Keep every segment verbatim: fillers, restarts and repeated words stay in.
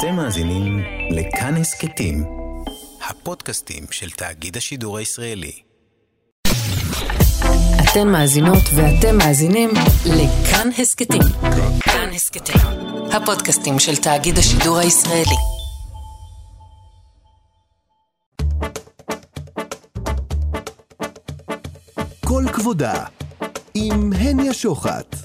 אתם מאזינים לכאן הסכתים, הפודקאסטים של תאגיד השידור הישראלי. אתן מאזינות ואתם מאזינים לכאן הסכתים. כאן הסכתים, הפודקאסטים של תאגיד השידור הישראלי. כל כבודה עם הניה שוחט.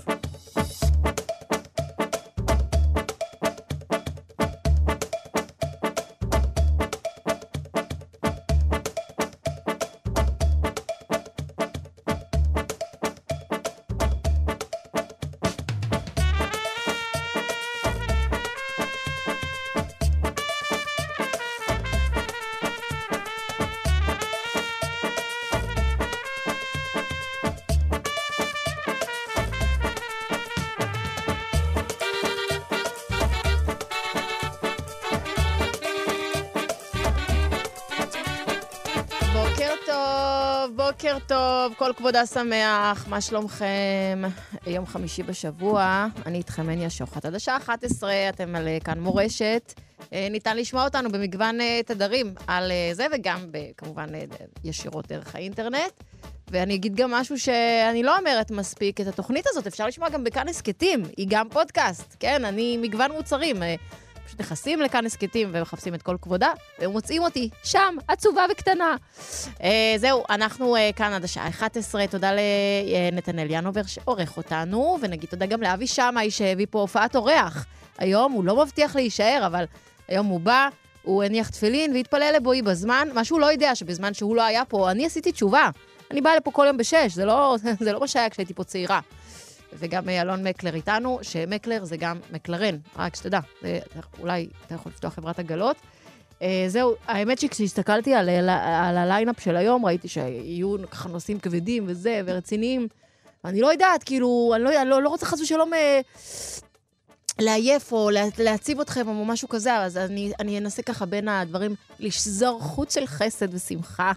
בוקר טוב, כל כבודה שמח, מה שלומכם? יום חמישי בשבוע, אני איתכם הניה שוחט. עד השעה אחת עשרה, אתם על כאן מורשת. ניתן לשמוע אותנו במגוון תדרים על זה, וגם כמובן ישירות דרך האינטרנט. ואני אגיד גם משהו שאני לא אומרת מספיק, את התוכנית הזאת אפשר לשמוע גם בכאן הסכתים, היא גם פודקאסט, כן? אני מגוון מוצרים. פשוט נכנסים לכאן הסכתים ומחפשים את כל כבודה, ומוצאים אותי שם, עצובה וקטנה. אה, זהו, אנחנו אה, כאן עד השעה אחת עשרה, תודה לנתנאל ינובר שעורך אותנו, ונגיד תודה גם לאבי שמאי שהביא פה הופעת אורח. היום הוא לא מבטיח להישאר, אבל היום הוא בא, הוא הניח תפילין והתפלל לבואי בזמן, מה שהוא לא יודע שבזמן שהוא לא היה פה, אני עשיתי תשובה. אני באה לפה כל יום בשש, זה לא, זה לא מה שהיה כשהייתי פה צעירה. וגם אלון מקלר איתנו, שמקלר זה גם מקלרן, רק שתדע, זה, אולי אתה יכול לפתוח חברת הגלות. אה, זהו, האמת שכשהסתכלתי על, על, על הליינאפ של היום, ראיתי שיהיו ככה נושאים כבדים וזה, ורציניים, ואני לא יודעת, כאילו, אני לא, אני לא, לא רוצה חס ושלום אה, לעייף או לה, להציב אתכם או משהו כזה, אז אני, אני אנסה ככה בין הדברים לשזור חוץ של חסד ושמחה.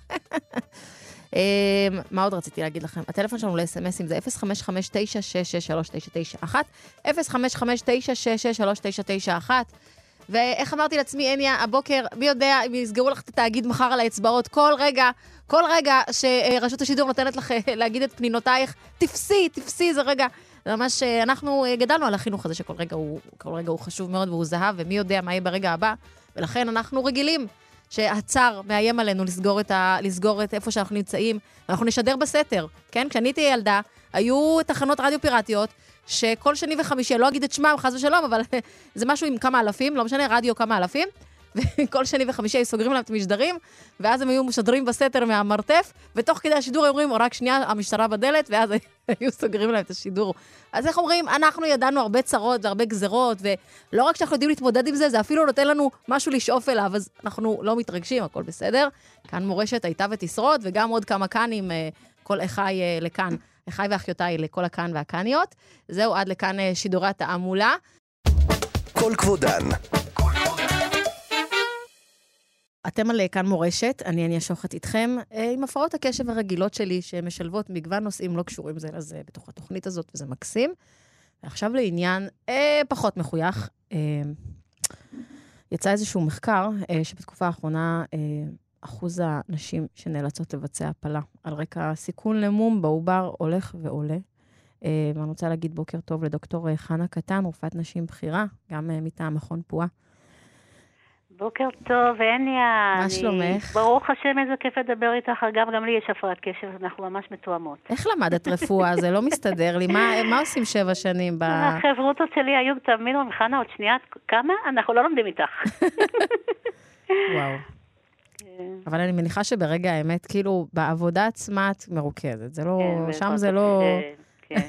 מה עוד רציתי להגיד לכם? הטלפון שלנו ל-אס אם אסים זה אפס חמש חמש תשע שש שש שלוש תשע תשע אחת, אפס חמש חמש תשע שש שש שלוש תשע תשע אחת. ואיך אמרתי לעצמי, הניה, הבוקר, מי יודע אם יסגרו לך את התאגיד מחר על האצבעות, כל רגע, כל רגע שרשות השידור נותנת לך להגיד את פנינותייך, תפסי, תפסי, זה רגע. ממש, אנחנו גדלנו על החינוך הזה שכל רגע הוא, כל רגע הוא חשוב מאוד והוא זהב, ומי יודע מה יהיה ברגע הבא, ולכן אנחנו רגילים. שהצר מאיים עלינו לסגור את, ה... לסגור את איפה שאנחנו נמצאים, ואנחנו נשדר בסתר, כן? כשאני הייתי ילדה, היו תחנות רדיו פיראטיות, שכל שני וחמישי, לא אגיד את שמם, חס ושלום, אבל זה משהו עם כמה אלפים, לא משנה, רדיו כמה אלפים, וכל שני וחמישי היו סוגרים להם את המשדרים, ואז הם היו משדרים בסתר מהמרתף, ותוך כדי השידור אומרים, או רק שנייה, המשטרה בדלת, ואז היו סוגרים להם את השידור. אז איך אומרים, אנחנו ידענו הרבה צרות והרבה גזרות, ולא רק שאנחנו יודעים להתמודד עם זה, זה אפילו נותן לנו משהו לשאוף אליו, אז אנחנו לא מתרגשים, הכל בסדר. כאן מורשת הייתה ותשרוד, וגם עוד כמה כאנים, כל אחי לכאן, אחי ואחיותיי לכל הכאן והכאניות. זהו, עד לכאן שידורי התעמולה. כל כבודן. אתם על כאן מורשת, אני הניה שוחט איתכם, עם הפרעות הקשב הרגילות שלי, שמשלבות מגוון נושאים לא קשורים זה לזה בתוך התוכנית הזאת, וזה מקסים. ועכשיו לעניין אה, פחות מחוייך, אה, יצא איזשהו מחקר, אה, שבתקופה האחרונה, אה, אחוז הנשים שנאלצות לבצע הפלה, על רקע סיכון למום בעובר הולך ועולה. אה, ואני רוצה להגיד בוקר טוב לדוקטור חנה קטן, רופאת נשים בכירה, גם אה, מטעם מכון פועה. בוקר טוב, הניה. מה שלומך? ברוך השם, איזה כיף לדבר איתך. גם, גם לי יש הפרעת קשב, אנחנו ממש מתואמות. איך למדת רפואה? זה לא מסתדר לי. מה, מה עושים שבע שנים? ב... החברוטות שלי היו תמיד ומחנה עוד שנייה. כמה? אנחנו לא לומדים איתך. וואו. אבל אני מניחה שברגע האמת, כאילו, בעבודה עצמה את מרוכזת. זה לא, כן, שם זה לא... כן.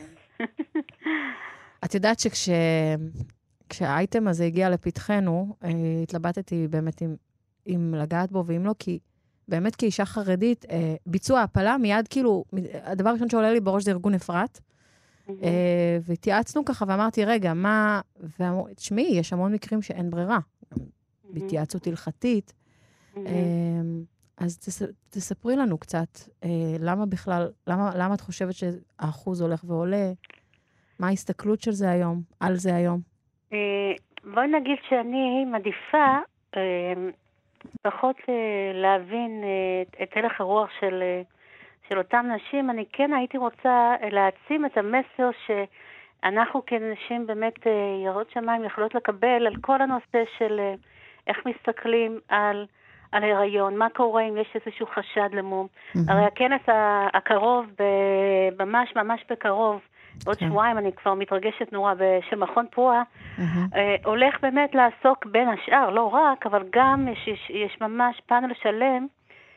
את יודעת שכש... כשהאייטם הזה הגיע לפתחנו, אה, התלבטתי באמת עם, עם לגעת בו ואם לא, כי באמת כאישה חרדית, אה, ביצוע הפלה מיד כאילו, הדבר הראשון שעולה לי בראש זה ארגון אפרת, mm-hmm. אה, והתייעצנו ככה ואמרתי, רגע, מה, ואמרו, תשמעי, יש המון מקרים שאין ברירה, mm-hmm. בהתייעצות הלכתית, mm-hmm. אה, אז תס, תספרי לנו קצת, אה, למה בכלל, למה, למה את חושבת שהאחוז הולך ועולה, מה ההסתכלות של זה היום, על זה היום? בואי נגיד שאני מעדיפה אה, פחות אה, להבין אה, את הלך הרוח של, אה, של אותם נשים. אני כן הייתי רוצה להעצים את המסר שאנחנו כנשים באמת אה, יראות שמיים יכולות לקבל על כל הנושא של אה, איך מסתכלים על, על הריון, מה קורה אם יש איזשהו חשד למום. Mm-hmm. הרי הכנס הקרוב, ב- ממש ממש בקרוב, עוד okay. שבועיים, אני כבר מתרגשת נורא, של מכון פרועה, mm-hmm. אה, הולך באמת לעסוק בין השאר, לא רק, אבל גם יש, יש, יש ממש פאנל שלם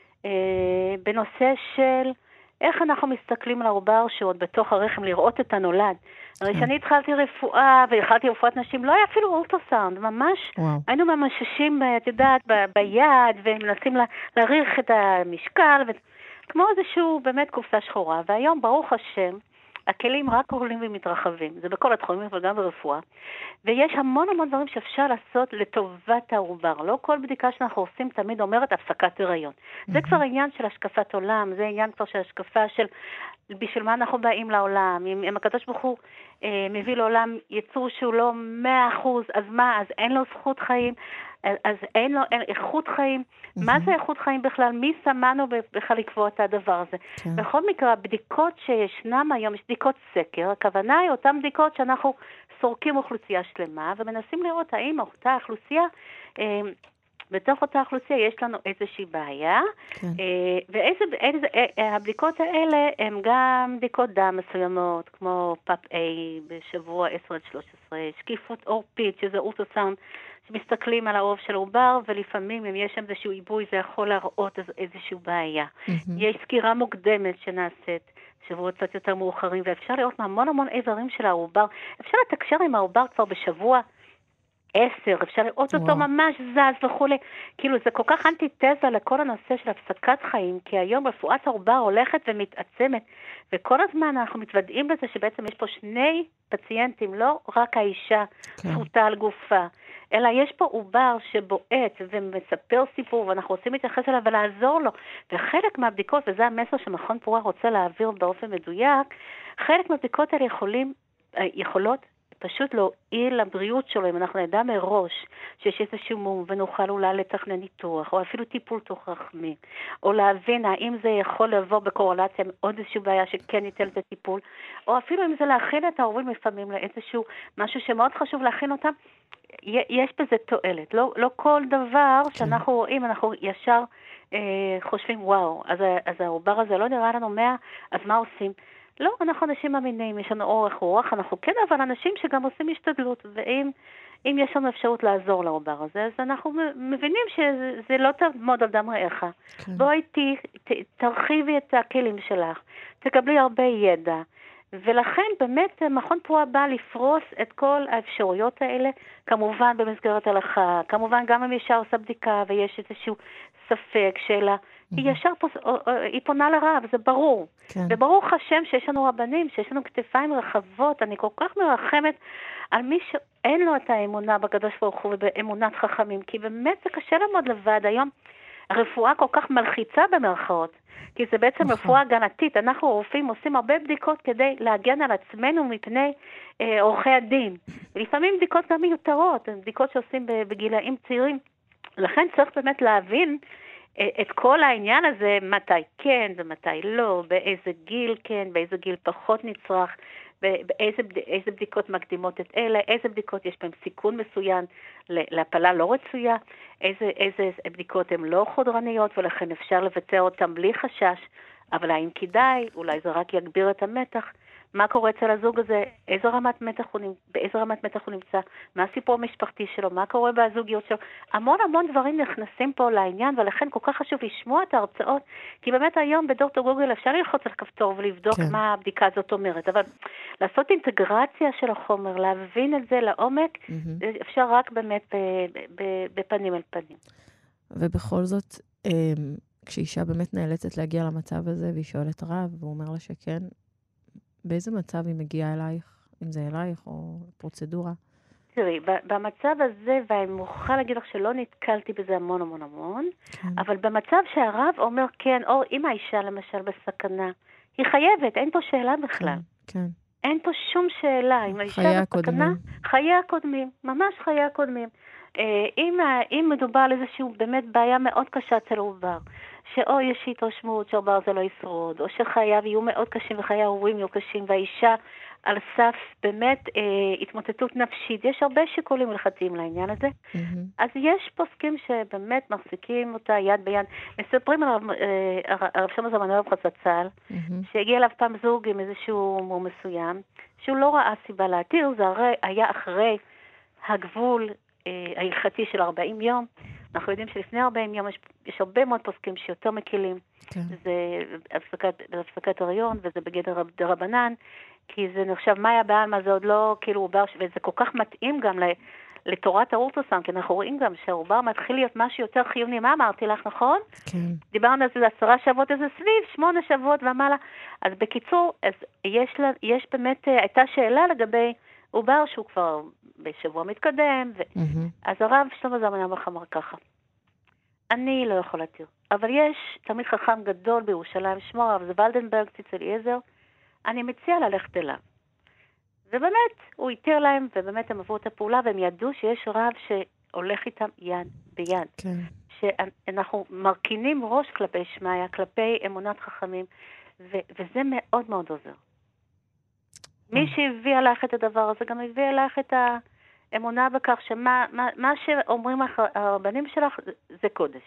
אה, בנושא של איך אנחנו מסתכלים על העובר שעוד בתוך הרחם, לראות את הנולד. Okay. הרי שאני התחלתי רפואה, והתחלתי רפואת נשים, לא היה אפילו אולטרסאונד, ממש, wow. היינו ממששים, את יודעת, ב, ביד, ומנסים לה, להעריך את המשקל, ו... כמו איזשהו באמת קופסה שחורה, והיום, ברוך השם, הכלים רק עולים ומתרחבים, זה בכל התחומים וגם ברפואה, ויש המון המון דברים שאפשר לעשות לטובת העובר. לא כל בדיקה שאנחנו עושים תמיד אומרת הפסקת הריון. Mm-hmm. זה כבר עניין של השקפת עולם, זה עניין כבר של השקפה של בשביל מה אנחנו באים לעולם. אם, אם הקדוש ברוך הוא אה, מביא לעולם יצור שהוא לא מאה אחוז, אז מה? אז אין לו זכות חיים, אז אין לו אין, איכות חיים. Mm-hmm. מה זה איכות חיים בכלל? מי שמנו בכלל לקבוע את הדבר הזה? כן. בכל מקרה, הבדיקות שישנם היום, יש בדיקות סקר, הכוונה היא אותן בדיקות שאנחנו סורקים אוכלוסייה שלמה, ומנסים לראות האם אותה אוכלוסייה, אה, בתוך אותה אוכלוסייה יש לנו איזושהי בעיה, כן. אה, ואיזה, איזה, אה, הבדיקות האלה הן גם בדיקות דם מסוימות, כמו פאפ A בשבוע עשר עד שלוש עשרה, שקיפות אורפית, שזה אולטרסאונד, שמסתכלים על העוב של העובר, ולפעמים אם יש שם איזשהו עיבוי, זה יכול להראות איזושהי בעיה. Mm-hmm. יש סקירה מוקדמת שנעשית, שבועות קצת יותר מאוחרים, ואפשר לראות מהמון המון איברים של העובר. אפשר לתקשר עם העובר כבר בשבוע עשר, אפשר לראות וואו. אותו ממש זז וכו'. כאילו זה כל כך אנטיתזה לכל הנושא של הפסקת חיים, כי היום רפואת העובר הולכת ומתעצמת, וכל הזמן אנחנו מתוודעים בזה שבעצם יש פה שני פציינטים, לא רק האישה פשוטה על גופה, אלא יש פה עובר שבועט ומספר סיפור, ואנחנו רוצים להתייחס אליו ולעזור לו. וחלק מהבדיקות, וזה המסר שמכון פרועה רוצה להעביר באופן מדויק, חלק מהבדיקות האלה יכולים, יכולות פשוט להועיל לבריאות שלו, אם אנחנו נדע מראש שיש איזשהו מום ונוכל אולי לתכנן ניתוח, או אפילו טיפול תוך רחמי, או להבין האם זה יכול לבוא בקורלציה עם עוד איזשהו בעיה שכן ניתן את הטיפול, או אפילו אם זה להכין את ההורים לפעמים לאיזשהו משהו שמאוד חשוב להכין אותם, יש בזה תועלת. לא, לא כל דבר שאנחנו רואים, אנחנו ישר אה, חושבים, וואו, אז, אז העובר הזה לא נראה לנו מאה, אז מה עושים? לא, אנחנו אנשים מאמינים, יש לנו אורך רוח, אנחנו כן, אבל אנשים שגם עושים השתדלות, ואם אם יש לנו אפשרות לעזור לעובר הזה, אז אנחנו מבינים שזה לא תעמוד על דם רעך. כן. בואי ת, ת, תרחיבי את הכלים שלך, תקבלי הרבה ידע, ולכן באמת מכון פרועה בא לפרוס את כל האפשרויות האלה, כמובן במסגרת הלכה, כמובן גם אם אישה עושה בדיקה ויש איזשהו ספק שאלה, היא ישר פוס, היא פונה לרב, זה ברור. כן. וברוך השם שיש לנו רבנים, שיש לנו כתפיים רחבות, אני כל כך מרחמת על מי שאין לו את האמונה בקדוש ברוך הוא ובאמונת חכמים, כי באמת זה קשה לעמוד לבד. היום הרפואה כל כך מלחיצה במרכאות, כי זה בעצם נכון. רפואה הגנתית. אנחנו רופאים עושים הרבה בדיקות כדי להגן על עצמנו מפני אה, עורכי הדין. ולפעמים בדיקות גם מיותרות, בדיקות שעושים בגילאים צעירים. לכן צריך באמת להבין את כל העניין הזה, מתי כן ומתי לא, באיזה גיל כן, באיזה גיל פחות נצרך, באיזה איזה בדיקות מקדימות את אלה, איזה בדיקות יש בהם סיכון מסוים להפלה לא רצויה, איזה, איזה בדיקות הן לא חודרניות, ולכן אפשר לבצע אותם בלי חשש, אבל האם כדאי, אולי זה רק יגביר את המתח, מה קורה אצל הזוג הזה, איזו רמת מתח הוא נמצא, באיזו רמת מתח הוא נמצא, מה הסיפור המשפחתי שלו, מה קורה בזוגיות שלו, המון המון דברים נכנסים פה לעניין, ולכן כל כך חשוב לשמוע את ההרצאות, כי באמת היום בדוקטור גוגל אפשר ללחוץ על כפתור ולבדוק כן. מה הבדיקה הזאת אומרת, אבל לעשות אינטגרציה של החומר, להבין את זה לעומק, mm-hmm. אפשר רק באמת בפנים אל פנים. ובכל זאת, כשאישה באמת נאלצת להגיע למצב הזה, והיא שואלת רב, והוא אומר לה שכן, באיזה מצב היא מגיעה אלייך? אם זה אלייך או פרוצדורה? תראי, במצב הזה, ואני מוכרחה להגיד לך שלא נתקלתי בזה המון המון המון, כן. אבל במצב שהרב אומר כן, או אם האישה למשל בסכנה, היא חייבת, אין פה שאלה בכלל. כן, כן. אין פה שום שאלה. אם האישה חיי בסכנה, הקודמים. חיי הקודמים, ממש חיי הקודמים. אה, אם, ה- אם מדובר על איזשהו באמת בעיה מאוד קשה אצל העובר, שאו יש התרשמות שהעובר זה לא ישרוד, או שחייו יהיו מאוד קשים וחיי ההורים יהיו קשים, והאישה על סף באמת אה, התמוטטות נפשית, יש הרבה שיקולים הלכתיים לעניין הזה. מהמם. אז יש פוסקים שבאמת מחזיקים אותה יד ביד. מספרים על הרב, אה, הרב שלמה זלמן חצצל, מהמם. שהגיע אליו פעם זוג עם איזשהו מום מסוים, שהוא לא ראה סיבה להתיר, זה הרי היה אחרי הגבול אה, ההלכתי של ארבעים יום. אנחנו יודעים שלפני ארבעים יום יש, יש הרבה מאוד פוסקים שיותר מקלים. כן. זה הפסקת, הפסקת הריון, וזה בגדר דרבנן, כי זה נחשב מאיה בעלמא, זה עוד לא כאילו עובר, וזה כל כך מתאים גם ל- לתורת האולטרסאונד, כי אנחנו רואים גם שהעובר מתחיל להיות משהו יותר חיוני. מה אמרתי לך, נכון? כן. דיברנו על זה עשרה שבועות, איזה סביב, שמונה שבועות ומעלה. אז בקיצור, אז יש, לה, יש באמת, אה, הייתה שאלה לגבי עובר שהוא כבר בשבוע מתקדם, ו... מהמם. אז הרב שלמה זלמן אוירבך אמר ככה, אני לא יכול להתיר, אבל יש תלמיד חכם גדול בירושלים, שמו הרב זה ולדנברג ציץ אליעזר, אני מציע ללכת אליו. ובאמת, הוא התיר להם, ובאמת הם עברו את הפעולה, והם ידעו שיש רב שהולך איתם יד ביד. כן. שאנחנו מרכינים ראש כלפי שמיה, כלפי אמונת חכמים, ו- וזה מאוד מאוד עוזר. מי שהביא עליך את הדבר הזה, גם הביא עליך את האמונה בכך שמה מה, מה שאומרים הרבנים שלך זה, זה קודש.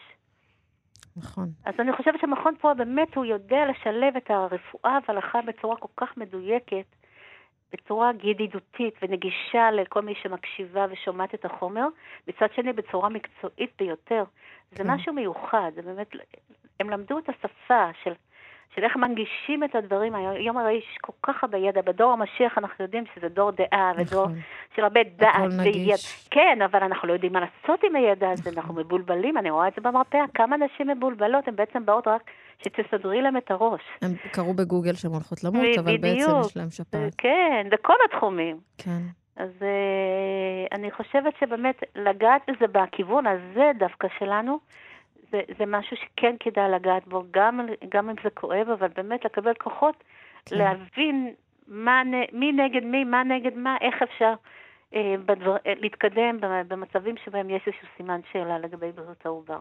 נכון. אז אני חושבת שמכון פועל באמת הוא יודע לשלב את הרפואה וההלכה בצורה כל כך מדויקת, בצורה ידידותית ונגישה לכל מי שמקשיבה ושומעת את החומר, מצד שני בצורה מקצועית ביותר. זה כן. משהו מיוחד, זה באמת, הם למדו את השפה של, של איך מנגישים את הדברים. היום הרי יש כל כך הרבה ידע, בדור המשיח אנחנו יודעים שזה דור דעה, ודור נכון. של הרבה דעת. הכל וידע. נגיש. כן, אבל אנחנו לא יודעים מה לעשות עם הידע הזה, אנחנו מבולבלים, אני רואה את זה במרפאה, כמה נשים מבולבלות, הן בעצם באות רק שתסדרי להם את הראש. הם קראו בגוגל שהן הולכות למות, אבל בדיוק. בעצם יש להם שפעת. כן, בכל התחומים. כן. אז uh, אני חושבת שבאמת לגעת בזה בכיוון הזה דווקא שלנו, זה, זה משהו שכן כדאי לגעת בו, גם, גם אם זה כואב, אבל באמת לקבל כוחות, כן. להבין מה, מי נגד מי, מה נגד מה, איך אפשר uh, בדבר, uh, להתקדם במצבים שבהם יש איזשהו סימן שאלה לגבי בריאות העובר.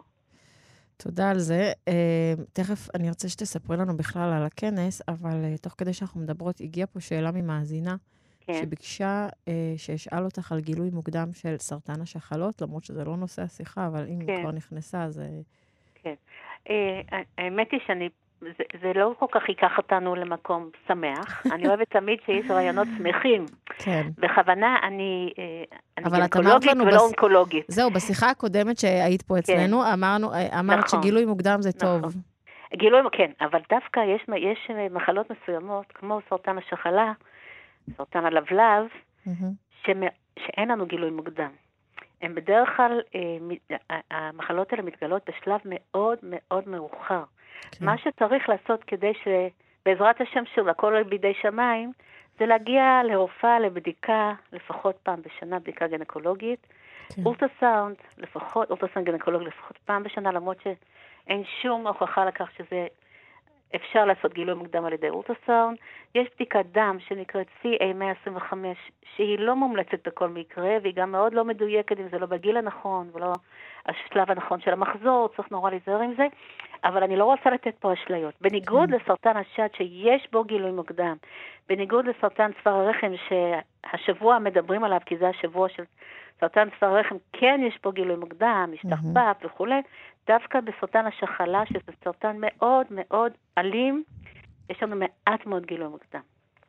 תודה על זה. Uh, תכף אני רוצה שתספרי לנו בכלל על הכנס, אבל uh, תוך כדי שאנחנו מדברות, הגיעה פה שאלה ממאזינה, כן. שביקשה uh, שאשאל אותך על גילוי מוקדם של סרטן השחלות, למרות שזה לא נושא השיחה, אבל אם כן. היא כבר נכנסה, אז... Uh... כן. Uh, האמת היא שאני, זה, זה לא כל כך ייקח אותנו למקום שמח. אני אוהבת תמיד שיש רעיונות שמחים. כן. בכוונה אני, uh, אני אבל את אמרת גינקולוגית לנו ולא בס- אונקולוגית. זהו, בשיחה הקודמת שהיית פה אצלנו, אמרנו, אמרת נכון. שגילוי מוקדם זה טוב. נכון. גילוי, כן, אבל דווקא יש, יש מחלות מסוימות, כמו סרטן השחלה, סרטן הלבלב, מהמם. שמ- שאין לנו גילוי מוקדם. הם בדרך כלל, אה, מ- המחלות האלה מתגלות בשלב מאוד מאוד מאוחר. כן. מה שצריך לעשות כדי שבעזרת השם שוב, הכל בידי שמיים, זה להגיע לרופאה לבדיקה, לפחות פעם בשנה, בדיקה גינקולוגית, כן. אולטרסאונד, לפחות, אולטרסאונד גינקולוג לפחות פעם בשנה, למרות שאין שום הוכחה לכך שזה אפשר לעשות גילוי מוקדם על ידי אולטרסאונד. יש בדיקת דם שנקראת סי איי מאה עשרים וחמש, שהיא לא מומלצת בכל מקרה, והיא גם מאוד לא מדויקת אם זה לא בגיל הנכון, ולא השלב הנכון של המחזור, צריך נורא להיזהר עם זה, אבל אני לא רוצה לתת פה אשליות. בניגוד לסרטן השד שיש בו גילוי מוקדם, בניגוד לסרטן צוואר הרחם שהשבוע מדברים עליו, כי זה השבוע של סרטן צוואר הרחם, כן יש בו גילוי מוקדם, משתחפף וכו', דווקא בסרטן השחלה, שזה סרטן מאוד מאוד אלים, יש לנו מעט מאוד גילוי מוקדם.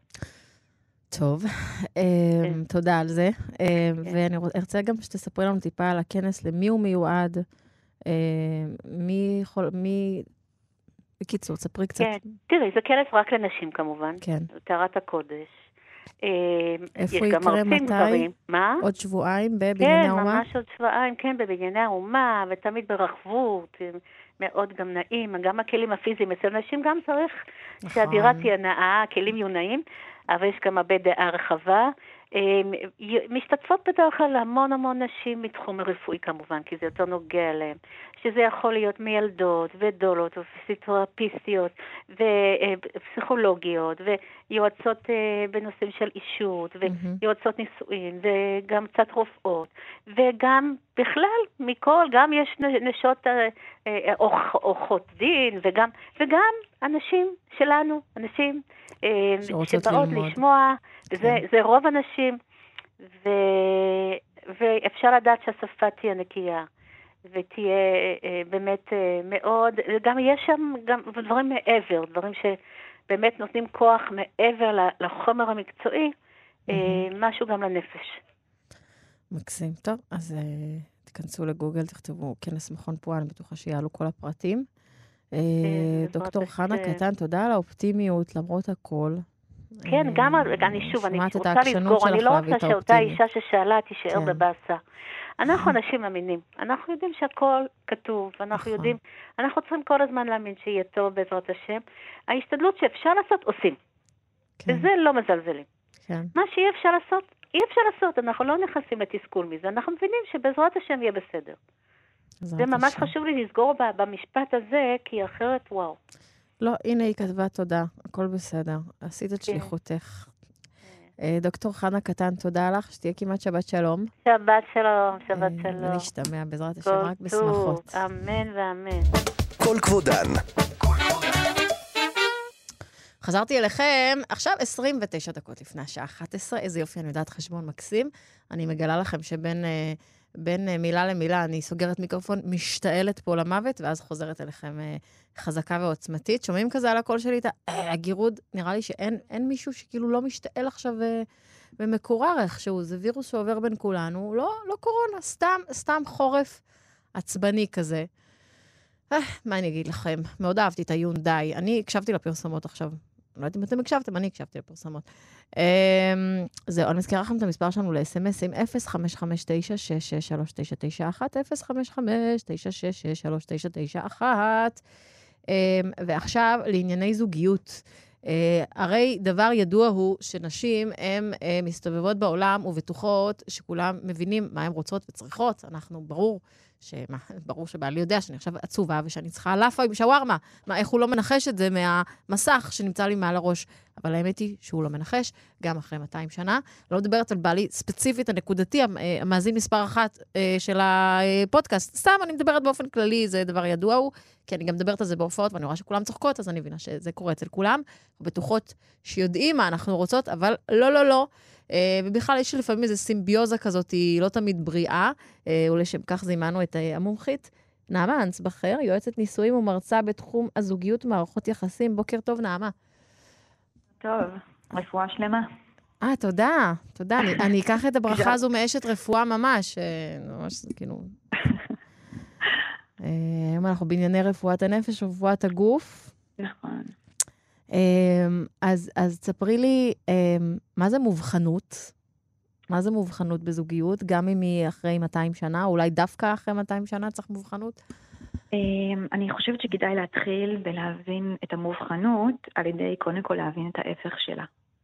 טוב, כן. תודה על זה. כן. ואני ארצה גם שתספרי לנו טיפה על הכנס, למי הוא מיועד, מי יכול, מי... בקיצור, ספרי קצת. כן, תראי, זה כנס רק לנשים כמובן. כן. טהרת הקודש. איפה יש גם יקרה, מרצים מתי? גברים. מה? עוד שבועיים בבנייני כן, האומה? ממש עוד שבועיים, כן, בבנייני האומה, ותמיד ברחבות, מאוד גם נעים, גם הכלים הפיזיים. אצל נשים גם צריך נכון. שהדירה תהיה נאה, הכלים יהיו נעים, אבל יש גם הרבה דעה רחבה. משתתפות בדרך כלל המון המון נשים מתחום הרפואי כמובן, כי זה יותר נוגע להם, שזה יכול להיות מילדות ודולות ופיזיותרפיסטיות ופסיכולוגיות ויועצות בנושאים של אישות ויועצות נישואין וגם קצת רופאות וגם בכלל מכל, גם יש נשות עורכות דין וגם, וגם אנשים שלנו, אנשים שבאות לשמוע, זה, זה רוב אנשים, ו, ואפשר לדעת שהשפה תהיה נקייה, ותהיה באמת מאוד, וגם יש שם גם דברים מעבר, דברים שבאמת נותנים כוח מעבר לחומר המקצועי, mm-hmm. משהו גם לנפש. מקסים. טוב, אז תכנסו לגוגל, תכתבו כנס מכון פועל, אני בטוחה שיעלו כל הפרטים. דוקטור חנה קטן, תודה על האופטימיות, למרות הכל. כן, גם, אני שוב, אני רוצה לסגור, אני לא רוצה שאותה אישה ששאלה תישאר בבאסה. אנחנו אנשים מאמינים, אנחנו יודעים שהכל כתוב, אנחנו יודעים, אנחנו צריכים כל הזמן להאמין שיהיה טוב בעזרת השם. ההשתדלות שאפשר לעשות, עושים. וזה לא מזלזלים. מה שאי אפשר לעשות, אי אפשר לעשות, אנחנו לא נכנסים לתסכול מזה, אנחנו מבינים שבעזרת השם יהיה בסדר. זה ממש חשוב לי לסגור במשפט הזה, כי אחרת, וואו. לא, הנה היא כתבה תודה, הכל בסדר. עשית את שליחותך. דוקטור חנה קטן, תודה לך, שתהיה כמעט שבת שלום. שבת שלום, שבת שלום. ונשתמע בעזרת השם רק בשמחות. אמן ואמן. כל כבודן. חזרתי אליכם, עכשיו עשרים ותשע דקות לפני השעה אחת עשרה, איזה יופי, אני יודעת חשבון מקסים. אני מגלה לכם שבין בין מילה למילה אני סוגרת מיקרופון, משתעלת פה למוות, ואז חוזרת אליכם חזקה ועוצמתית. שומעים כזה על הקול שלי את הגירוד, נראה לי שאין אין מישהו שכאילו לא משתעל עכשיו ומקורר איכשהו, זה וירוס שעובר בין כולנו, לא, לא קורונה, סתם, סתם חורף עצבני כזה. מה אני אגיד לכם? מאוד אהבתי את היונדאי. אני הקשבתי לפרסומות עכשיו. לא יודעת אם אתם הקשבתם, אני הקשבתי לפרסומות. זהו, אני מזכירה לכם את המספר שלנו ל-אס אם אס עם אפס חמש חמש תשע שש שש שלוש תשע תשע אחת, אפס חמש חמש תשע שש שש שלוש תשע תשע אחת. ועכשיו, לענייני זוגיות. הרי דבר ידוע הוא שנשים הן מסתובבות בעולם ובטוחות שכולם מבינים מה הן רוצות וצריכות. אנחנו, ברור, שמה, ברור שבעלי יודע שאני עכשיו עצובה ושאני צריכה לאפה עם שווארמה. מה, איך הוא לא מנחש את זה מהמסך שנמצא לי מעל הראש? אבל האמת היא שהוא לא מנחש, גם אחרי מאתיים שנה. לא מדברת על בעלי ספציפית, הנקודתי, המאזין מספר אחת של הפודקאסט. סתם, אני מדברת באופן כללי, זה דבר ידוע הוא, כי אני גם מדברת על זה בהופעות, ואני רואה שכולם צוחקות, אז אני מבינה שזה קורה אצל כולם, ובטוחות שיודעים מה אנחנו רוצות, אבל לא, לא, לא. ובכלל יש לפעמים איזו סימביוזה כזאת, היא לא תמיד בריאה, ולשם כך זימנו את המומחית. נעמה אנסבכר, יועצת נישואים ומרצה בתחום הזוגיות ומערכות יחסים. בוקר טוב, נעמה. טוב, רפואה שלמה. אה, תודה, תודה. אני, אני אקח את הברכה הזו מאשת רפואה ממש, ממש, כאילו... היום אנחנו בענייני רפואת הנפש ורפואת הגוף. נכון. אז, אז תספרי לי, מה זה מובחנות? מה זה מובחנות בזוגיות? גם אם היא אחרי מאתיים שנה, או אולי דווקא אחרי מאתיים שנה צריך מובחנות? אני חושבת שכדאי להתחיל ולהבין את המובחנות, על ידי קודם כל להבין את ההפך שלה.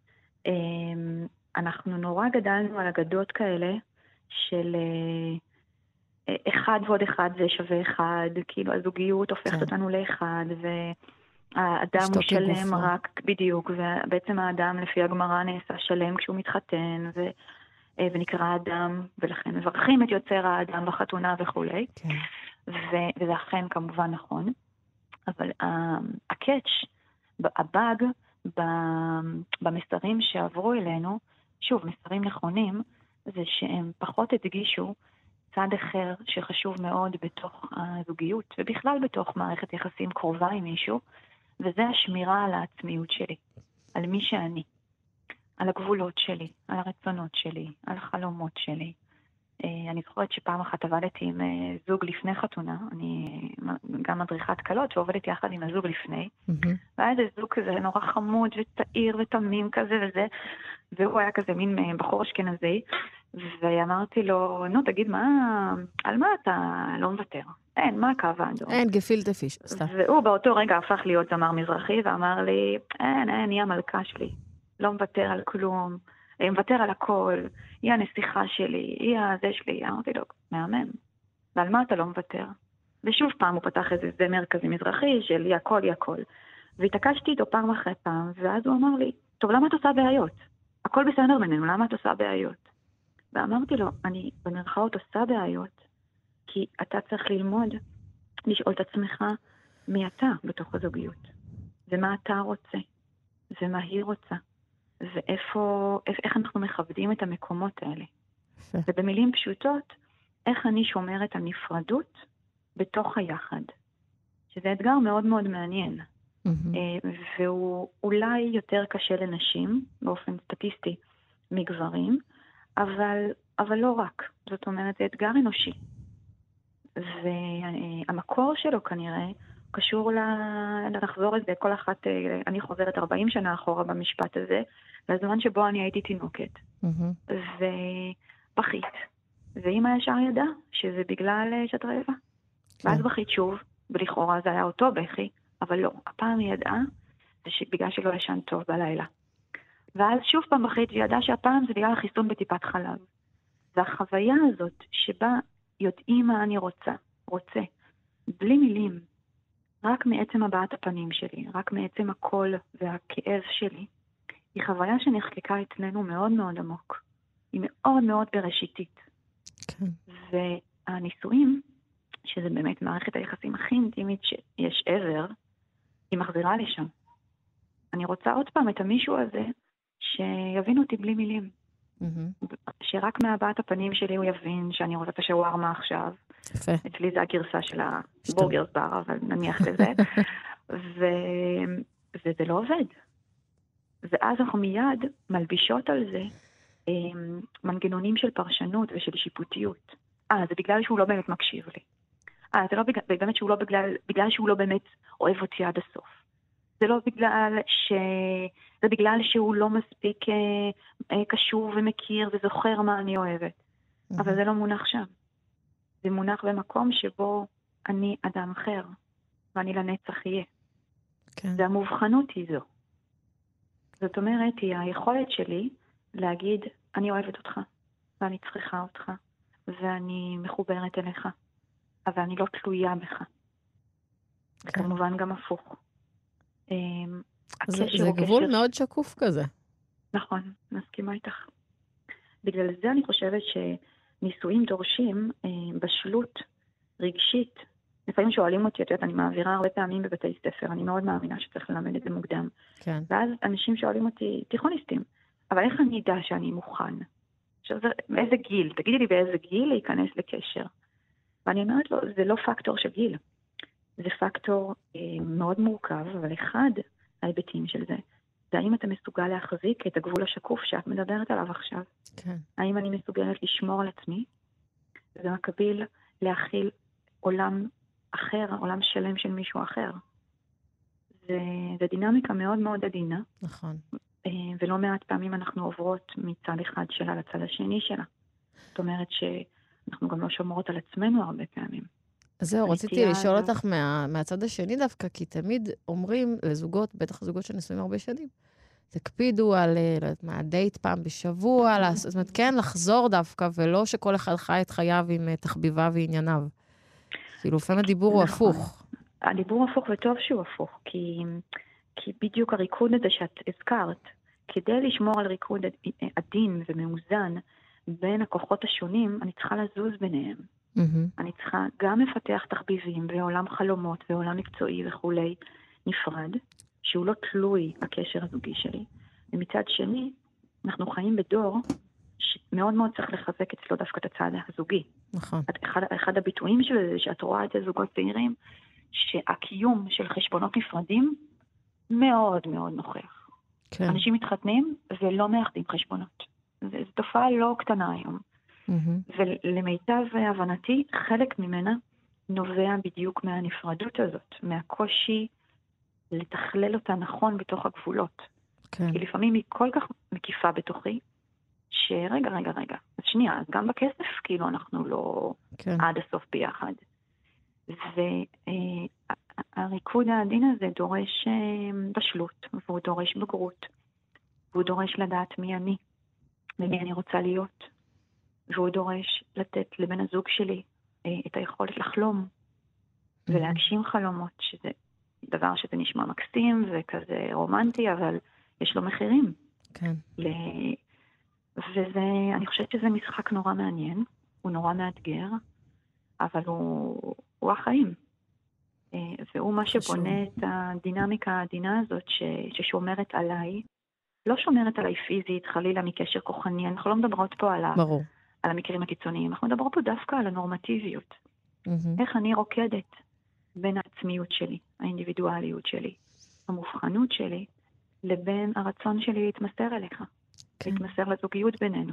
אנחנו נורא גדלנו על אגדות כאלה, של אחד ועוד אחד זה שווה אחד, כאילו הזוגיות הופכת אותנו לאחד, והאדם הוא שלם רק, בדיוק, ובעצם האדם לפי הגמרא נעשה שלם כשהוא מתחתן, ו... ונקרא אדם, ולכן מברכים את יוצר האדם בחתונה וכו'. כן. ו- וזה אכן כמובן נכון. אבל uh, הקאץ', הבאג, ב- במסרים שעברו אלינו, שוב, מסרים נכונים, זה שהם פחות הדגישו צד אחר שחשוב מאוד בתוך הזוגיות, ובכלל בתוך מערכת יחסים קרובה עם מישהו, וזה השמירה על העצמיות שלי, על מי שאני. על הגבולות שלי, על הרצונות שלי, על החלומות שלי. אני זוכרת שפעם אחת עבדתי עם זוג לפני חתונה, אני גם מדריכת קלות ועובדת יחד עם הזוג לפני, והיה איזה זוג כזה נורא חמוד וצעיר ותמים כזה וזה, והוא היה כזה מין בחור אשכנזי, ואמרתי לו, נו תגיד מה, על מה אתה לא מוותר? אין, מה הקו האדום? אין, גפילטע פיש, סתם. והוא באותו רגע הפך להיות זמר מזרחי, ואמר לי, אין, אין, היא המלכה שלי. לא מוותר על כלום, מוותר על הכל, היא הנסיכה שלי, היא הזה שלי, אמרתי לו, מהמם, ועל מה אתה לא מוותר? ושוב פעם הוא פתח איזה זמר כזה מזרחי של היא הכל, היא הכל. והתעקשתי איתו פעם אחרי פעם, ואז הוא אמר לי, טוב, למה את עושה בעיות? הכל בסדר בינינו, למה את עושה בעיות? ואמרתי לו, אני במרכאות עושה בעיות, כי אתה צריך ללמוד, לשאול את עצמך מי אתה בתוך הזוגיות, ומה אתה רוצה, ומה היא רוצה, ואיפה, איך אנחנו מכבדים את המקומות האלה. ובמילים פשוטות, איך אני שומרת על נפרדות בתוך היחד, שזה אתגר מאוד מאוד מעניין. והוא אולי יותר קשה לנשים, באופן סטטיסטי, מגברים, אבל, אבל לא רק. זאת אומרת, זה אתגר אנושי. והמקור שלו כנראה קשור לחזור את זה, כל אחת, אני חוזרת ארבעים שנה אחורה במשפט הזה, לזמן שבו אני הייתי תינוקת. ובכית. ואמא ישר ידעה שזה בגלל שאת רעבה. ואז בכית שוב, ולכאורה זה היה אותו בכי, אבל לא, הפעם היא ידעה, זה בגלל שלא ישן טוב בלילה. ואז שוב פעם בכית, היא ידעה שהפעם זה בגלל החיסון בטיפת חלב. והחוויה הזאת שבה יודעים מה אני רוצה, רוצה, בלי מילים, רק מעצם הבעת הפנים שלי, רק מעצם הקול והכאב שלי, היא חוויה שנחקקה אצלנו מאוד מאוד עמוק. היא מאוד מאוד בראשיתית. כן. והנישואים, שזה באמת מערכת היחסים הכי אינטימית שיש ever, היא מחזירה לשם. אני רוצה עוד פעם את המישהו הזה שיבין אותי בלי מילים. Mm-hmm. שרק מהבעת הפנים שלי הוא יבין שאני רוצה את השווארמה עכשיו. יפה. אצלי זה הגרסה של הבורגרס בר, אבל נניח לזה. ו... וזה לא עובד. ואז אנחנו מיד מלבישות על זה מנגנונים של פרשנות ושל שיפוטיות. אה, זה בגלל שהוא לא באמת מקשיב לי. אה, זה לא בגלל, באמת שהוא לא בגלל, בגלל שהוא לא באמת אוהב אותי עד הסוף. זה לא בגלל ש... זה בגלל שהוא לא מספיק אה, אה, קשור ומכיר וזוכר מה אני אוהבת. Mm-hmm. אבל זה לא מונח שם. זה מונח במקום שבו אני אדם אחר, ואני לנצח יהיה. כן. זה המובחנות היא זו. זאת אומרת, היא היכולת שלי להגיד, אני אוהבת אותך, ואני צריכה אותך, ואני מחוברת אליך, אבל אני לא תלויה בך. כן. כמובן גם הפוך. זה, זה גבול קשר... מאוד שקוף כזה. נכון, מסכימה איתך. בגלל זה אני חושבת שנישואים דורשים אה, בשלות רגשית. לפעמים שואלים אותי, את יודעת, אני מעבירה הרבה פעמים בבתי ספר, אני מאוד מאמינה שצריך ללמד את זה מוקדם. כן. ואז אנשים שואלים אותי, תיכוניסטים, אבל איך אני אדע שאני מוכן? עכשיו, באיזה גיל? תגידי לי באיזה גיל להיכנס לקשר. ואני אומרת לו, זה לא פקטור של גיל. זה פקטור אה, מאוד מורכב, אבל אחד ההיבטים של זה, זה האם אתה מסוגל להחזיק את הגבול השקוף שאת מדברת עליו עכשיו. כן. האם אני מסוגלת לשמור על עצמי, ומקביל להכיל עולם אחר, עולם שלם של מישהו אחר. זה, זה דינמיקה מאוד מאוד עדינה. נכון. אה, ולא מעט פעמים אנחנו עוברות מצד אחד שלה לצד השני שלה. זאת אומרת שאנחנו גם לא שומרות על עצמנו הרבה פעמים. אז זהו, רציתי לשאול אותך מה, מהצד השני דווקא, כי תמיד אומרים לזוגות, בטח זוגות שנשואים הרבה שנים, תקפידו על, לא יודעת מה, דייט פעם בשבוע, זאת אומרת, כן, לחזור דווקא, ולא שכל אחד חי את חייו עם תחביבה וענייניו. כאילו, לפעמים הדיבור הוא הפוך. הדיבור הוא הפוך, וטוב שהוא הפוך, כי, כי בדיוק הריקוד הזה שאת הזכרת, כדי לשמור על ריקוד עדין ומאוזן בין הכוחות השונים, אני צריכה לזוז ביניהם. Mm-hmm. אני צריכה גם לפתח תחביבים ועולם חלומות ועולם מקצועי וכולי נפרד, שהוא לא תלוי בקשר הזוגי שלי. ומצד שני, אנחנו חיים בדור שמאוד מאוד צריך לחזק אצלו דווקא את הצד הזוגי. נכון. אחד, אחד הביטויים של זה, שאת רואה את הזוגות צעירים, שהקיום של חשבונות נפרדים מאוד מאוד נוכח. כן. אנשים מתחתנים ולא מאחדים חשבונות. זו תופעה לא קטנה היום. Mm-hmm. ולמיטב הבנתי, חלק ממנה נובע בדיוק מהנפרדות הזאת, מהקושי לתכלל אותה נכון בתוך הגבולות. כן. כי לפעמים היא כל כך מקיפה בתוכי, שרגע, רגע, רגע, אז שנייה, אז גם בכסף כאילו אנחנו לא כן. עד הסוף ביחד. והריקוד העדין הזה דורש בשלות, והוא דורש בגרות, והוא דורש לדעת מי אני, למי אני רוצה להיות. והוא דורש לתת לבן הזוג שלי את היכולת לחלום ולהגשים חלומות, שזה דבר שזה נשמע מקסים וכזה רומנטי, אבל יש לו מחירים. כן. ל... וזה, אני חושבת שזה משחק נורא מעניין, הוא נורא מאתגר, אבל הוא, הוא החיים. והוא מה שבונה את הדינמיקה העדינה הזאת ש... ששומרת עליי, לא שומרת עליי פיזית, חלילה מקשר כוחני, אנחנו לא מדברות פה על, ה... על המקרים הקיצוניים, אנחנו מדברות פה דווקא על הנורמטיביות. Mm-hmm. איך אני רוקדת בין העצמיות שלי, האינדיבידואליות שלי, המובחנות שלי, לבין הרצון שלי להתמסר אליך, כן. להתמסר לזוגיות בינינו.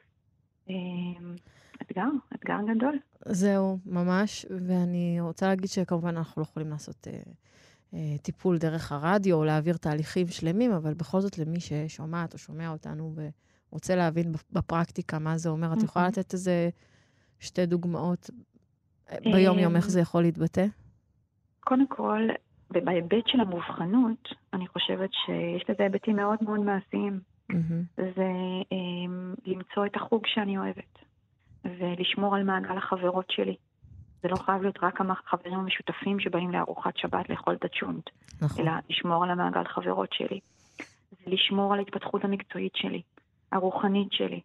אתגר, אתגר גדול. זהו, ממש, ואני רוצה להגיד שכמובן אנחנו לא יכולים לעשות אה, אה, טיפול דרך הרדיו, או להעביר תהליכים שלמים, אבל בכל זאת למי ששומעת או שומע אותנו ורוצה להבין בפרקטיקה מה זה אומר, את יכולה לתת איזה שתי דוגמאות ביום יום, איך זה יכול להתבטא? קודם כל, בהיבט של המובחנות, אני חושבת שיש לזה היבטים מאוד מאוד מעשיים. זה למצוא את החוג שאני אוהבת, ולשמור על מעגל החברות שלי. זה לא חייב להיות רק החברים המשותפים שבאים לארוחת שבת לאכול את הצ'ונט, אלא לשמור על המעגל חברות שלי. זה לשמור על ההתפתחות המקצועית שלי, הרוחנית שלי,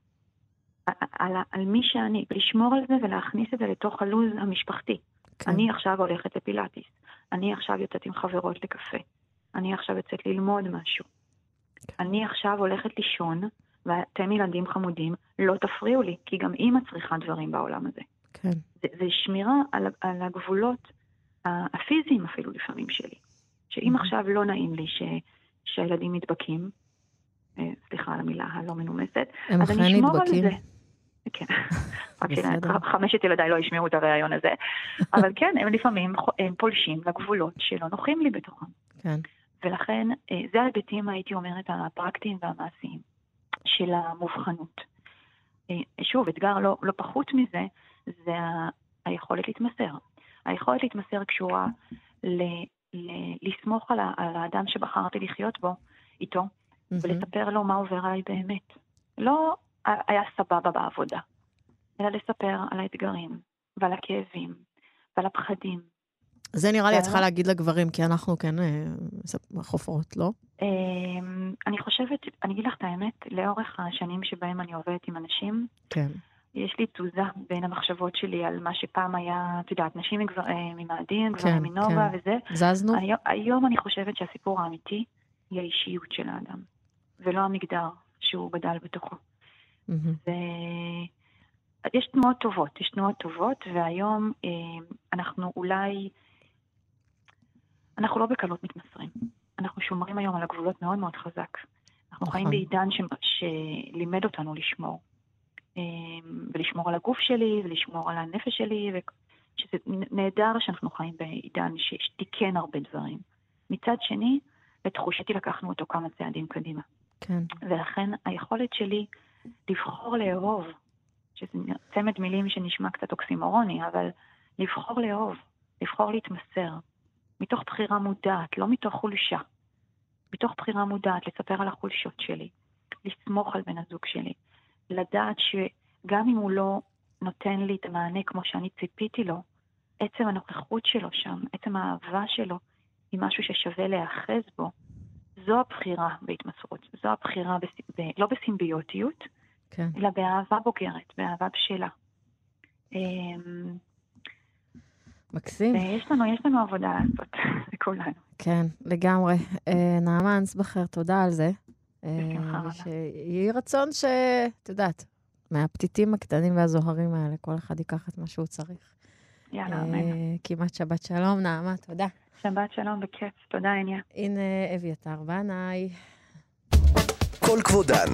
על, על מי שאני, לשמור על זה ולהכניס את זה לתוך הלוז המשפחתי. כן. אני עכשיו הולכת לפילאטיס, אני עכשיו יוצאת עם חברות לקפה, אני עכשיו יוצאת ללמוד משהו, כן. אני עכשיו הולכת לישון, ואתם ילדים חמודים, לא תפריעו לי, כי גם אמא צריכה דברים בעולם הזה. כן. זה, זה שמירה על, על הגבולות הפיזיים אפילו לפעמים שלי. שאם mm-hmm. עכשיו לא נעים לי ש, שהילדים מתבקים, סליחה על המילה הלא מנומסת, אז אני אשמור על זה. כן, רק שחמשת ילדיי לא ישמעו את הרעיון הזה, אבל כן, הם לפעמים הם פולשים לגבולות שלא נוחים לי בתוכם. כן. ולכן, זה ההיבטים, הייתי אומרת, הפרקטיים והמעשיים של המובחנות. שוב, אתגר לא, לא פחות מזה, זה ה, היכולת להתמסר. היכולת להתמסר קשורה ל, ל, לסמוך על, ה, על האדם שבחרתי לחיות בו, איתו, mm-hmm. ולספר לו מה עובר עליי באמת. לא היה סבבה בעבודה, אלא לספר על האתגרים, ועל הכאבים, ועל הפחדים. זה נראה לי את צריכה להגיד לגברים, כי אנחנו כן חופרות, לא? אני חושבת, אני אגיד לך את האמת, לאורך השנים שבהם אני עובדת עם אנשים, כן. יש לי תזוזה בין המחשבות שלי על מה שפעם היה, את יודעת, נשים ממאדים, גברים מנוגה וזה. זזנו? היום אני חושבת שהסיפור האמיתי היא האישיות של האדם, ולא המגדר שהוא גדל בתוכו. יש תנועות טובות, יש תנועות טובות, והיום אנחנו אולי, אנחנו לא בקלות מתמסרים. אנחנו שומרים היום על הגבולות מאוד מאוד חזק. אנחנו חיים בעידן שלימד אותנו לשמור. ולשמור על הגוף שלי, ולשמור על הנפש שלי, שזה נהדר שאנחנו חיים בעידן שתיקן הרבה דברים. מצד שני, בתחושתי לקחנו אותו כמה צעדים קדימה. כן. ולכן היכולת שלי לבחור לאהוב, שזה צמד מילים שנשמע קצת אוקסימורוני, אבל לבחור לאהוב, לבחור להתמסר, מתוך בחירה מודעת, לא מתוך חולשה, מתוך בחירה מודעת, לספר על החולשות שלי, לסמוך על בן הזוג שלי, לדעת שגם אם הוא לא נותן לי את המענה כמו שאני ציפיתי לו, עצם הנוכחות שלו שם, עצם האהבה שלו, היא משהו ששווה להאחז בו, זו הבחירה בהתמסרות, זו הבחירה בס... ב... לא בסימביוטיות, כן. אלא באהבה בוגרת, באהבה בשלה. מקסים. ויש לנו, יש לנו עבודה לעשות, לכולנו. כן, לגמרי. נעמה אנסבכר, תודה על זה. ושיהי רצון ש... את יודעת, מהפתיתים הקטנים והזוהרים האלה, כל אחד ייקח את מה שהוא צריך. יאללה, אמן. כמעט שבת שלום, נעמה, תודה. שבת שלום בכיף, תודה עניה. הנה אביתר בנאי. כל כבודן.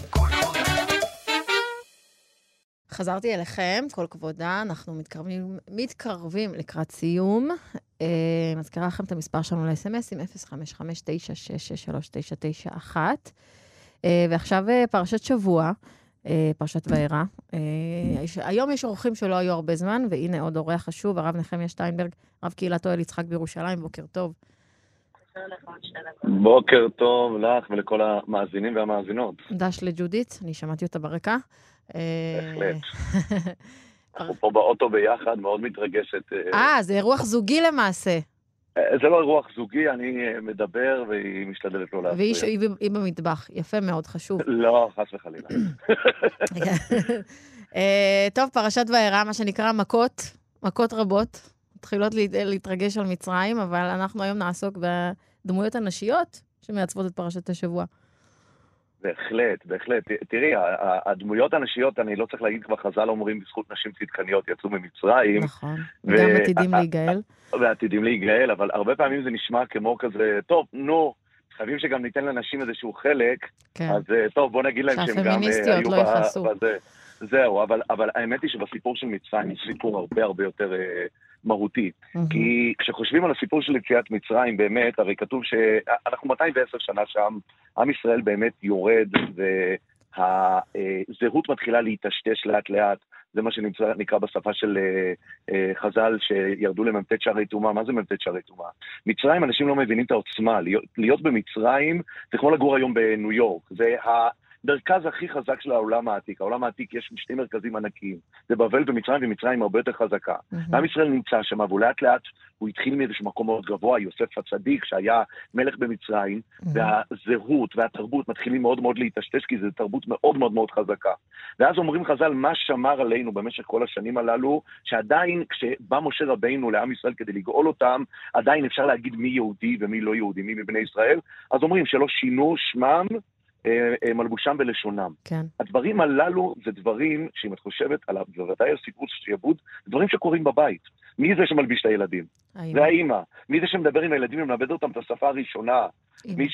חזרתי אליכם, כל כבודה, אנחנו מתקרבים, מתקרבים לקראת סיום. אה, מזכירה לכם את המספר שלנו ל-אס אם אס עם אפס חמש חמש תשע שש שש שלוש תשע תשע אחת. אה, ועכשיו פרשת שבוע, אה, פרשת וארא. אה, היום יש אורחים שלא היו הרבה זמן, והנה עוד אורח חשוב, הרב נחמיה שטיינברג, רב קהילת אוהל יצחק בירושלים, בוקר טוב. בוקר טוב לך ולכל המאזינים והמאזינות. דש לג'ודית, אני שמעתי אותה ברקע. בהחלט. אנחנו פה באוטו ביחד, מאוד מתרגשת. אה, זה אירוח זוגי למעשה. זה לא אירוח זוגי, אני מדבר והיא משתדלת לא להפריע. והיא במטבח, יפה מאוד, חשוב. לא, חס וחלילה. טוב, פרשת וארא, מה שנקרא מכות, מכות רבות, מתחילות להתרגש על מצרים, אבל אנחנו היום נעסוק בדמויות הנשיות שמייצבות את פרשת השבוע. בהחלט, בהחלט. תראי, הדמויות הנשיות, אני לא צריך להגיד כבר, חז"ל אומרים בזכות נשים צדקניות יצאו ממצרים. נכון, וגם עתידים להיגאל. ועתידים להיגאל, אבל הרבה פעמים זה נשמע כמו כזה, טוב, נו, חייבים שגם ניתן לנשים איזשהו חלק, אז טוב, בוא נגיד להם שהם גם שהפמיניסטיות לא יחסו. זהו, אבל, אבל האמת היא שבסיפור של מצרים יש סיפור הרבה הרבה יותר אה, מהותי. Mm-hmm. כי כשחושבים על הסיפור של יציאת מצרים, באמת, הרי כתוב שאנחנו מאתיים ועשר שנה שם, עם ישראל באמת יורד, והזהות מתחילה להתשתש לאט לאט. זה מה שנקרא בשפה של אה, אה, חז"ל, שירדו למ"ט שערי טומאה. מה זה מ"ט שערי טומאה? מצרים, אנשים לא מבינים את העוצמה. להיות, להיות במצרים זה כמו לגור היום בניו יורק. זה ה... מרכז הכי חזק של העולם העתיק. העולם העתיק יש שני מרכזים ענקיים. זה בבל ומצרים, ומצרים הרבה יותר חזקה. Mm-hmm. עם ישראל נמצא שם, והוא לאט לאט, הוא התחיל מאיזשהו מקום מאוד גבוה, יוסף הצדיק, שהיה מלך במצרים, mm-hmm. והזהות והתרבות מתחילים מאוד מאוד להתשתש, כי זו תרבות מאוד מאוד מאוד חזקה. ואז אומרים חז"ל, מה שמר עלינו במשך כל השנים הללו, שעדיין כשבא משה רבינו לעם ישראל כדי לגאול אותם, עדיין אפשר להגיד מי יהודי ומי לא יהודי, מי מבני ישראל. אז אומרים שלא שינו שמם, מלבושם ולשונם. כן. הדברים הללו זה דברים, שאם את חושבת עליו, בוודאי הסיפור של שיעבוד, דברים שקורים בבית. מי זה שמלביש את הילדים? האמא. זה האמא. מי זה שמדבר עם הילדים ומלמד אותם את השפה הראשונה? מי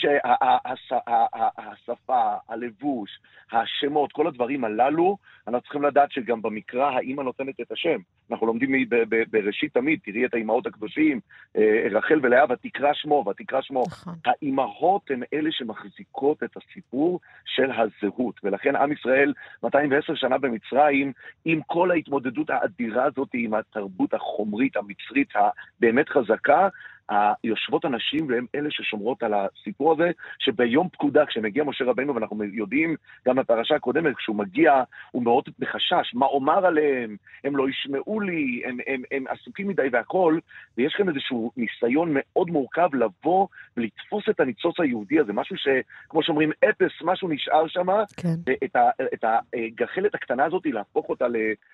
שהשפה, הלבוש, השמות, כל הדברים הללו, אנחנו צריכים לדעת שגם במקרא האמא נותנת את השם. אנחנו לומדים בראשית תמיד, תראי את האמהות הקדושים, רחל ולאה, ותקרא שמו, ותקרא שמו. האמהות הן אלה שמחזיקות את הסיפור של הזהות, ולכן עם ישראל מאתיים ועשר שנה במצרים, עם כל ההתמודדות האדירה הזאת, עם התרבות החומרית, המצרית, הבאמת חזקה, היושבות הנשים והן אלה ששומרות על הסיפור הזה, שביום פקודה, כשמגיע משה רבינו, ואנחנו יודעים גם בפרשה הקודמת, כשהוא מגיע, הוא מאוד בחשש, מה אומר עליהם, הם לא ישמעו לי, הם, הם, הם עסוקים מדי והכל, ויש כאן איזשהו ניסיון מאוד מורכב לבוא ולתפוס את הניצוץ היהודי הזה, משהו שכמו שאומרים, אפס, משהו נשאר שם, כן. ואת ה, את הגחלת הקטנה הזאת, להפוך אותה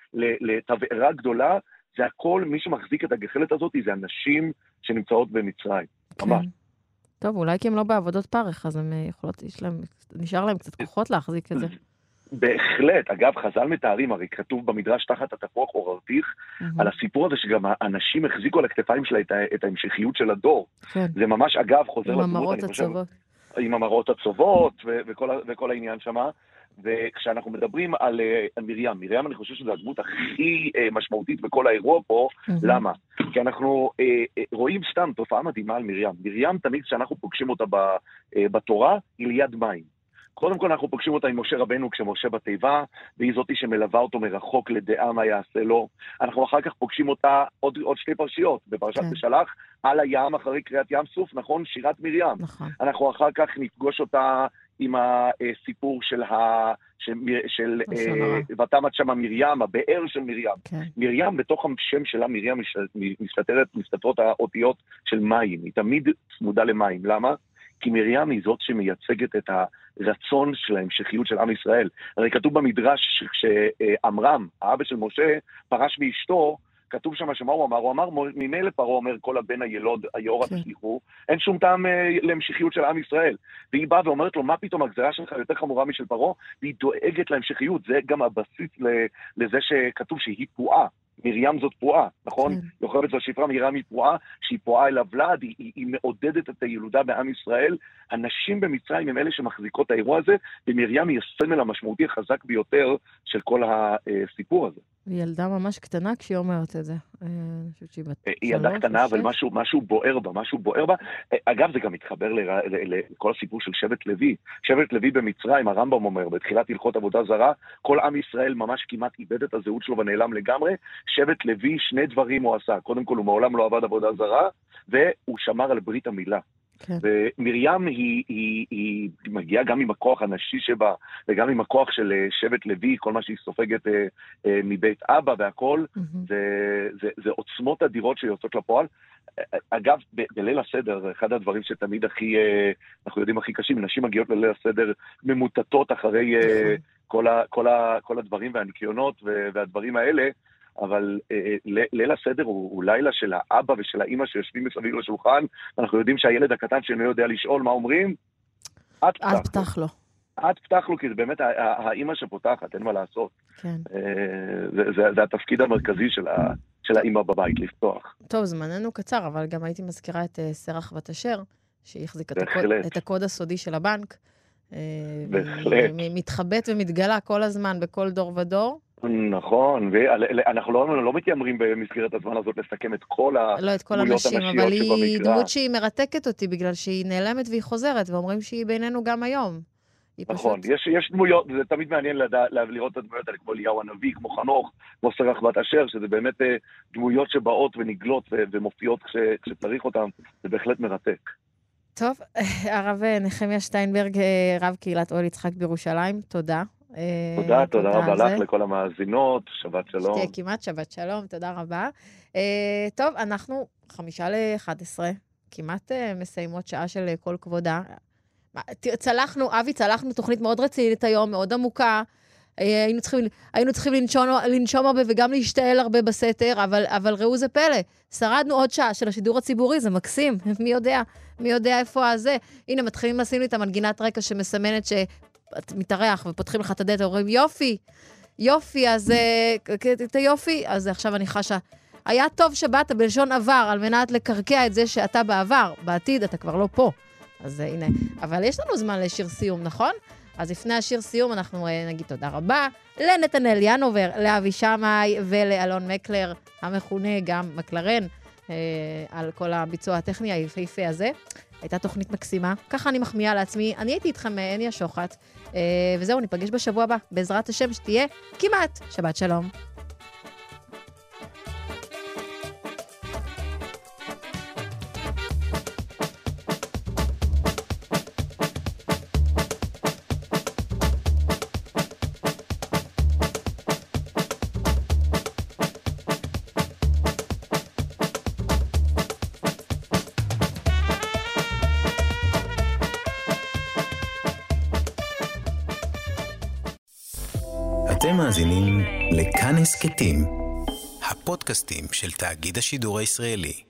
לתבערה גדולה, זה הכל, מי שמחזיק את הגחלת הזאת, זה אנשים שנמצאות במצרים. כן. ממש. טוב, אולי כי הם לא בעבודות פרך, אז הם יכולות, יש להם, נשאר להם קצת כוחות להחזיק את זה. בהחלט. אגב, חז"ל מתארים, הרי כתוב במדרש תחת התפוח עוררתיך, mm-hmm. על הסיפור הזה שגם האנשים החזיקו על הכתפיים שלה את, את ההמשכיות של הדור. כן. זה ממש, אגב, חוזר לדמות. עם המראות הצוות. עם המראות הצובות ו- וכל, וכל העניין שמה. וכשאנחנו מדברים על, על מרים, מרים אני חושב שזו הדמות הכי אה, משמעותית בכל האירוע פה, mm-hmm. למה? כי אנחנו אה, אה, רואים סתם תופעה מדהימה על מרים. מרים תמיד כשאנחנו פוגשים אותה ב, אה, בתורה, היא ליד מים. קודם כל אנחנו פוגשים אותה עם משה רבנו כשמשה בתיבה, והיא זאתי שמלווה אותו מרחוק לדעה מה יעשה לו. אנחנו אחר כך פוגשים אותה עוד, עוד שתי פרשיות, בפרשת כן. בשלח, על הים אחרי קריאת ים סוף, נכון? שירת מרים. נכון. אנחנו אחר כך נפגוש אותה עם הסיפור של ה... של ותמת שם מרים, הבאר של מרים. כן. מרים, בתוך השם שלה מרים מסתתרת, מסתתרות האותיות של מים. היא תמיד צמודה למים. למה? כי מרים היא זאת שמייצגת את הרצון של ההמשכיות של עם ישראל. הרי כתוב במדרש שכשאמרם, האבא של משה, פרש מאשתו, כתוב שם שמה הוא אמר? הוא אמר, ממילא פרעה אומר, כל הבן הילוד, היאורה תשליחו, אין שום טעם להמשכיות של עם ישראל. והיא באה ואומרת לו, מה פתאום הגזרה שלך יותר חמורה משל פרעה? והיא דואגת להמשכיות. זה גם הבסיס לזה שכתוב שהיא פועה. מרים זאת פועה, נכון? יוכבת זו שפרה, מרים היא פועה, שהיא פועה אל הוולד, היא, היא, היא מעודדת את הילודה בעם ישראל. הנשים במצרים הם אלה שמחזיקות האירוע הזה, ומרים היא הסמל המשמעותי החזק ביותר של כל הסיפור הזה. היא ילדה ממש קטנה כשהיא אומרת את זה. אני חושבת שהיא בת שלוש. היא ילדה קטנה, אבל משהו, משהו בוער בה, משהו בוער בה. אגב, זה גם מתחבר לכל הסיפור של שבט לוי. שבט לוי במצרים, הרמב"ם אומר, בתחילת הלכות עבודה זרה, כל עם ישראל ממש כמעט איבד את הזהות שלו ונעלם לגמרי. שבט לוי, שני דברים הוא עשה. קודם כל, הוא מעולם לא עבד עבודה זרה, והוא שמר על ברית המילה. כן. ומרים היא, היא, היא מגיעה גם עם הכוח הנשי שבה, וגם עם הכוח של שבט לוי, כל מה שהיא סופגת אה, אה, מבית אבא והכל, mm-hmm. זה, זה, זה עוצמות אדירות שיוצאות לפועל. אגב, ב- בליל הסדר, אחד הדברים שתמיד הכי, אה, אנחנו יודעים הכי קשים, נשים מגיעות לליל הסדר ממוטטות אחרי אה, כל, ה, כל, ה, כל הדברים והניקיונות והדברים האלה, אבל אה, ליל הסדר הוא, הוא לילה של האבא ושל האמא שיושבים מסביב לשולחן, אנחנו יודעים שהילד הקטן שאינו יודע לשאול מה אומרים, את פתח, את פתח לו. את פתח לו, כי זה באמת האמא שפותחת, אין מה לעשות. כן. אה, זה, זה, זה התפקיד המרכזי של, ה, של האמא בבית, לפתוח. טוב, זמננו קצר, אבל גם הייתי מזכירה את uh, סרח בת אשר, שהיא החזיקה את הקוד, את הקוד הסודי של הבנק. בהחלט. מתחבט ומתגלה כל הזמן, בכל דור ודור. נכון, ואנחנו לא, לא מתיימרים במסגרת הזמן הזאת לסכם את כל הדמויות לא את כל הנשים, אבל היא דמות שהיא מרתקת אותי, בגלל שהיא נעלמת והיא חוזרת, ואומרים שהיא בינינו גם היום. נכון, פשוט... יש, יש דמויות, זה תמיד מעניין לדע, לראות את הדמויות האלה, כמו אליהו הנביא, כמו חנוך, כמו סרח בת אשר, שזה באמת דמויות שבאות ונגלות ו- ומופיעות כש, כשצריך אותן, זה בהחלט מרתק. טוב, הרב נחמיה שטיינברג, רב קהילת אוהל יצחק בירושלים, תודה. תודה, תודה רבה לך, לכל המאזינות, שבת שלום. שתהיה כמעט שבת שלום, תודה רבה. טוב, אנחנו חמישה לאחת עשרה, כמעט מסיימות שעה של כל כבודה. צלחנו, אבי, צלחנו תוכנית מאוד רצינית היום, מאוד עמוקה. היינו צריכים, היינו צריכים לנשום, לנשום הרבה וגם להשתעל הרבה בסתר, אבל, אבל ראו זה פלא. שרדנו עוד שעה של השידור הציבורי, זה מקסים. מי יודע, מי יודע איפה הזה. הנה, מתחילים לשים לי את המנגינת רקע שמסמנת שאת מתארח ופותחים לך את הדלת, ואומרים, יופי, יופי, אז את היופי, אז עכשיו אני חשה, היה טוב שבאת בלשון עבר, על מנת לקרקע את זה שאתה בעבר, בעתיד אתה כבר לא פה. אז הנה, אבל יש לנו זמן לשיר סיום, נכון? אז לפני השיר סיום אנחנו נגיד תודה רבה לנתנאל ינובר, לאבי שמאי ולאלון מקלר, המכונה גם מקלרן, אה, על כל הביצוע הטכני היפהפה הזה. הייתה תוכנית מקסימה, ככה אני מחמיאה לעצמי. אני הייתי איתכם, אני השוחט, אה, וזהו, ניפגש בשבוע הבא, בעזרת השם שתהיה כמעט שבת שלום. אתם מאזינים לכאן הסכתים, הפודקאסטים של תאגיד השידור הישראלי.